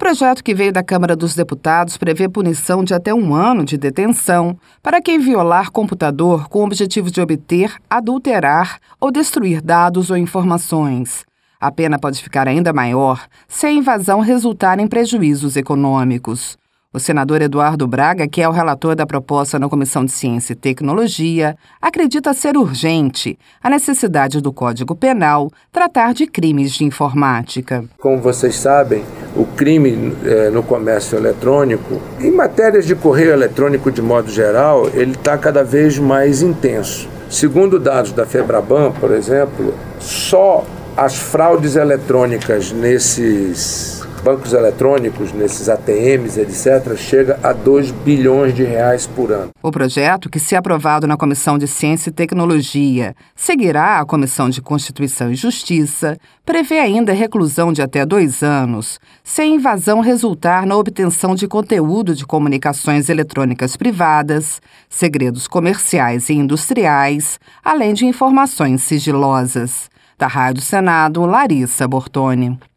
projeto que veio da Câmara dos Deputados prevê punição de até 1 ano de detenção para quem violar computador com o objetivo de obter, adulterar ou destruir dados ou informações. A pena pode ficar ainda maior se a invasão resultar em prejuízos econômicos. O senador Eduardo Braga, que é o relator da proposta na Comissão de Ciência e Tecnologia, acredita ser urgente a necessidade do Código Penal tratar de crimes de informática. Como vocês sabem, o crime no comércio eletrônico, em matérias de correio eletrônico de modo geral, ele está cada vez mais intenso. Segundo dados da FEBRABAN, por exemplo, só as fraudes eletrônicas nesses bancos eletrônicos, nesses ATMs, etc., chega a 2 bilhões de reais por ano. O projeto, que se aprovado na Comissão de Ciência e Tecnologia, seguirá à Comissão de Constituição e Justiça, prevê ainda reclusão de até 2 anos, se a invasão resultar na obtenção de conteúdo de comunicações eletrônicas privadas, segredos comerciais e industriais, além de informações sigilosas. Da Rádio Senado, Larissa Bortoni.